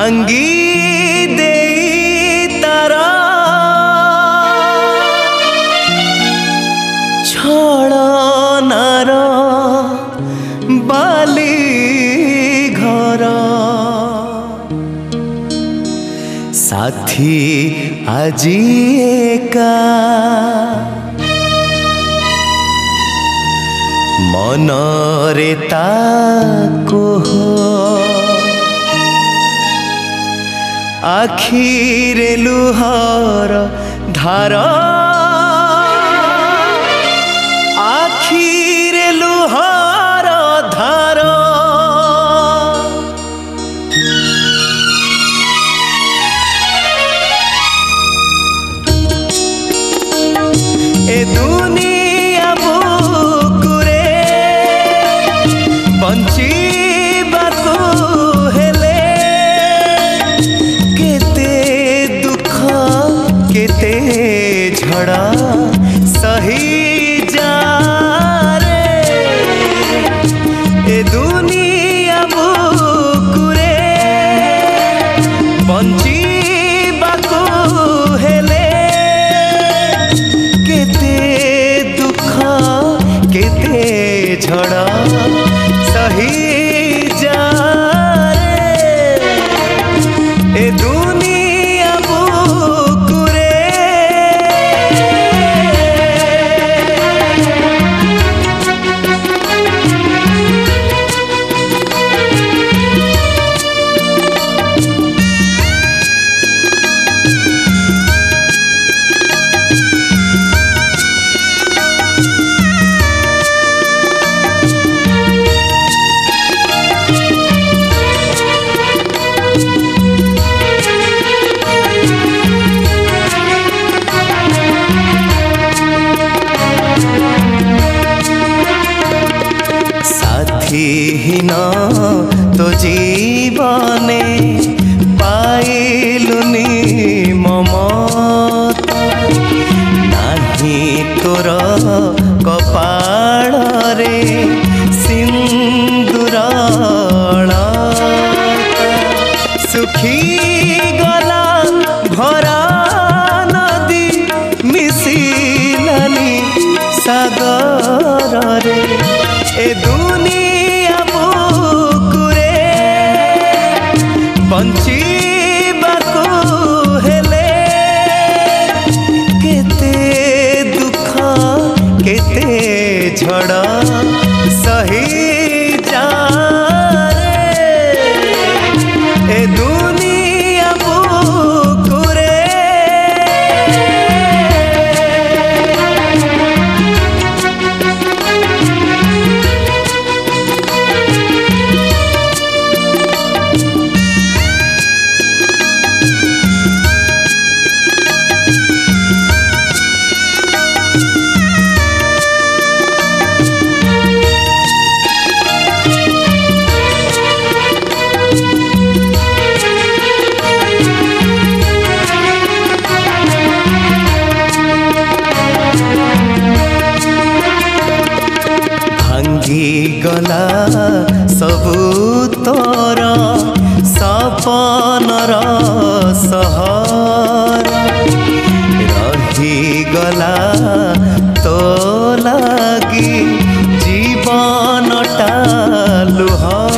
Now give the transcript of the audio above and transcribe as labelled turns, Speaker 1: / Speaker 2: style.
Speaker 1: भांगी दे तारा छड़नार बाली घर साथी आजी एका मनरे ताको आखिरे लुहर धार आखिरे लुहर धार ए दुनिया बुकुरे बंचिबाको हेले केते दुख केते झड़ा सही जा रे ए दुनिया बुकुरे बंचिबाको हेले केते दुख केते झड़ा सही जा रे ए दुनिया बुकुरे साथीहीन तो जीवने पाइलुनी ममता नाही तोर कपाल रे सिंदूर सुखी गला भरा नदी मिसिलानी सागर रे ए दुनिया बुकुरे बंचिबाको हेले केते दुख केते झड़ा सही जा रे ए दुनिया बुकुरे भांगी गला सबू तोर सपनर सहर रही गला तो लागी जीवनटा लुहर